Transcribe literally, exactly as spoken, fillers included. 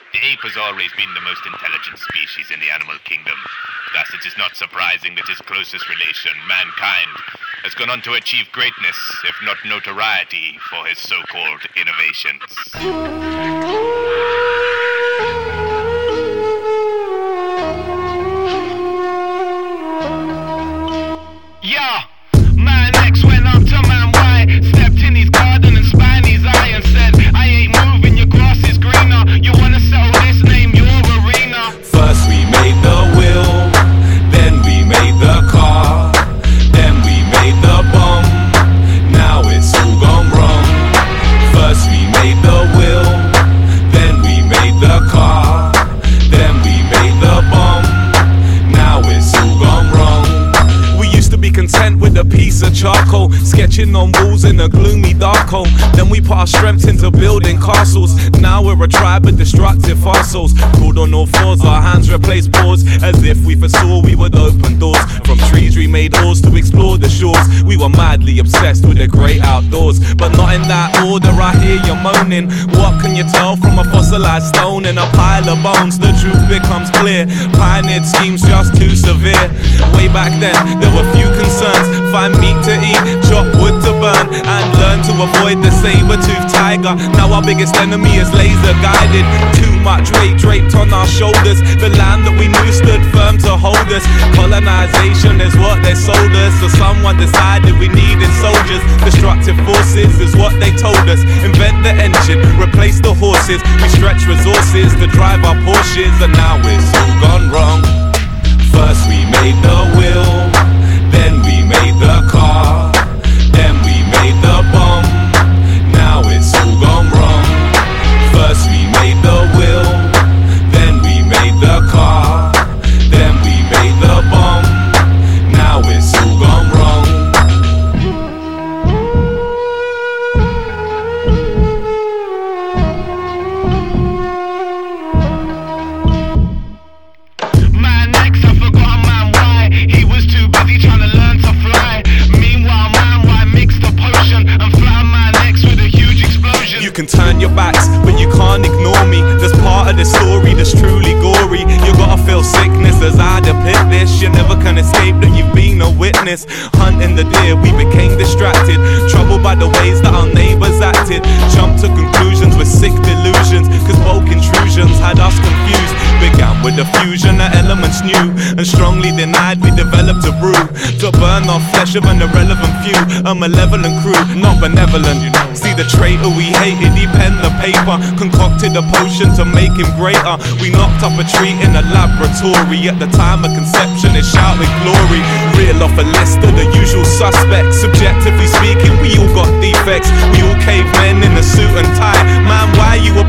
The ape has always been the most intelligent species in the animal kingdom. Thus, it is not surprising that his closest relation, mankind, has gone on to achieve greatness, if not notoriety, for his so-called innovations. Yeah, man X went up to man Y, stepped in his garden and spat in his eye and said, I ain't moving, your grass is greener. You wanna settle this, name your arena. First we made the wheel, then we made the car, then we made the bomb, now it's all gone wrong. First we made the wheel, then we made the car, then we made the bomb, now it's all gone wrong. We used to be content with a piece of charcoal, sketching on walls in a gloomy dark hole. Then we put our strength into building castles. Now we're a tribe of destructive fossils, crawled on all fours, our hands replaced paws, as if we foresaw we would open doors. From trees we made halls to explore the shores. We were madly obsessed with the great outdoors, but not in that order. I hear you moaning. What can you tell from a fossilized stone in a pile of bones? The truth becomes clear. Pioneered schemes just too severe. Way back then there were few concerns. Find meat to eat, chop wood to burn, and learn to avoid the saber-toothed tiger. Now our biggest enemy is laser guided. Too much weight draped on our shoulders. The land that we knew stood firm to hold us. Colonization is what they sold us, so someone decided we needed soldiers. Destructive forces is what they told us. Invent the engine, replace the horses. We stretch resources to drive our Porsches, and now it's all gone wrong. First we made the wheel, then we made the car, then we made the bomb, now it's all gone wrong. First we made the wheel, then we made the car, then we made the bomb, now it's all gone wrong. Man X, I forgot man Y, he was too busy trying to learn to fly. Meanwhile man Y mixed a potion and fly man X with a huge explosion. You can turn your backs, but you can't ignore me. There's part of the story that's truly gory. You gotta feel sickness as I depict this. You never can escape that you've been a witness. Hunting the deer, we became distracted, troubled by the ways that our neighbors acted. Jumped to conclusions with sick delusions, cause bulk intrusions had us confused. Began with a fusion of elements new, and strongly denied we developed a brew to burn our flesh of an irrelevant few. A malevolent crew, not benevolent. See the traitor we hated, he penned the paper, concocted a potion to make him greater. We knocked up a tree in a laboratory. At the time of conception it shouted glory. Reel off a list of the usual suspects. Subjectively speaking, we all got defects. We all cavemen in a suit and tie. Man, why you